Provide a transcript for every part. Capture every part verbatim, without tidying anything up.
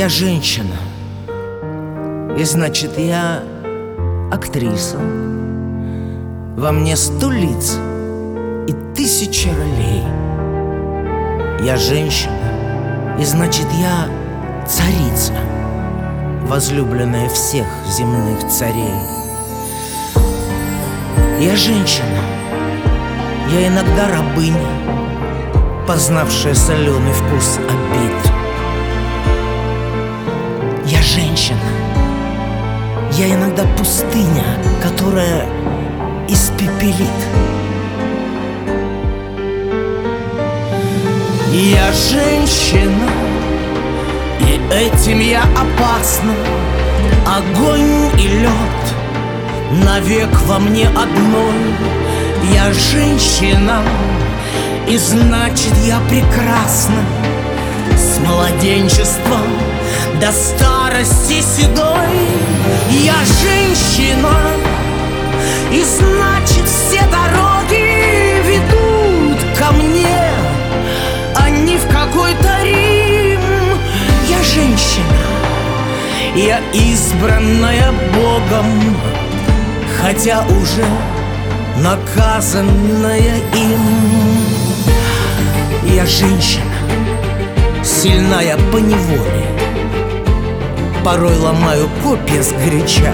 Я женщина, и значит я актриса. Во мне сто лиц и тысячи ролей. Я женщина, и значит я царица, возлюбленная всех земных царей. Я женщина, я иногда рабыня, познавшая соленый вкус обид. Я женщина, я иногда пустыня, которая испепелит. Я женщина, и этим я опасна. Огонь и лед навек во мне одной. Я женщина, и значит я прекрасна. С младенчества до старости седой. Я женщина, и значит все дороги ведут ко мне, а не в какой-то Рим. Я женщина, я избранная Богом, хотя уже наказанная им. Я женщина, сильная поневоле, порой ломаю копья сгоряча.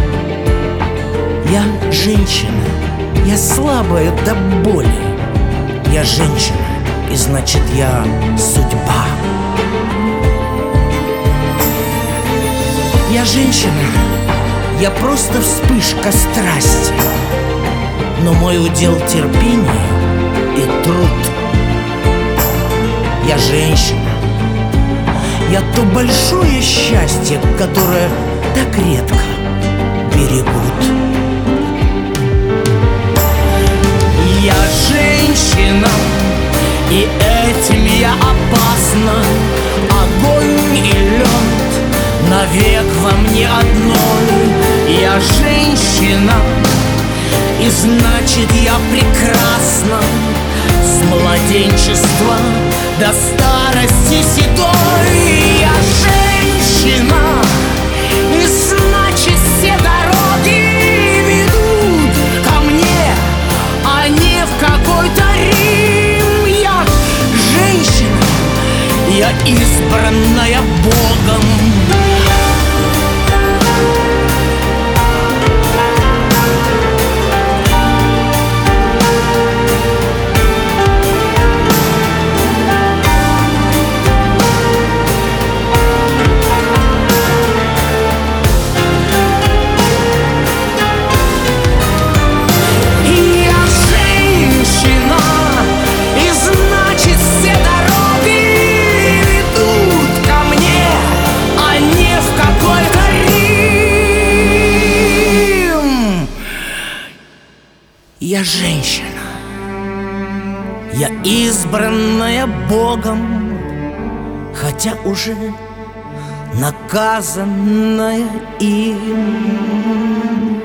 Я женщина, я слабая до боли. Я женщина, и значит я судьба. Я женщина, я просто вспышка страсти, но мой удел терпение и труд. Я женщина, я то большое счастье, которое так редко берегут. Я женщина, и этим я опасна. Огонь и лед навек во мне одной. Я женщина, и значит я прекрасна. С младенчества до старости седой. Я женщина, и значит все дороги ведут ко мне, а не в какой-то Рим. Я женщина, я избранная Богом. Я женщина, я избранная Богом, хотя уже наказанная им.